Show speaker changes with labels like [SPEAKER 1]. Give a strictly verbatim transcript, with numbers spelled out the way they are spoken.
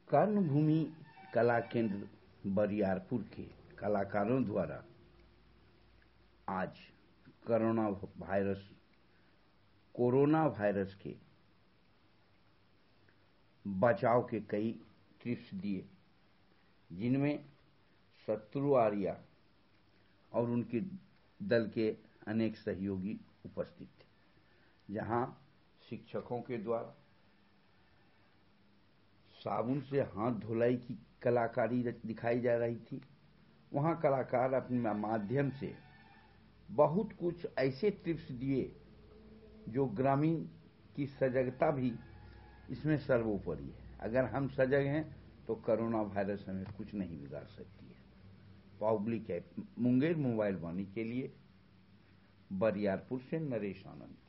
[SPEAKER 1] कर्णभूमि कला केंद्र बरियारपुर के कलाकारों द्वारा आज कोरोना वायरस कोरोना वायरस के बचाव के कई टिप्स दिए, जिनमें शत्रु आर्या और उनके दल के अनेक सहयोगी उपस्थित थे। जहां शिक्षकों के द्वारा साबुन से हाथ धुलाई की कलाकारी दिखाई जा रही थी, वहां कलाकार अपने माध्यम से बहुत कुछ ऐसे टिप्स दिए जो ग्रामीण की सजगता भी इसमें सर्वोपरि है। अगर हम सजग हैं तो कोरोना वायरस हमें कुछ नहीं बिगाड़ सकती है। पब्लिक है मुंगेर मोबाइल वाणी के लिए बरियारपुर से नरेश आनंद।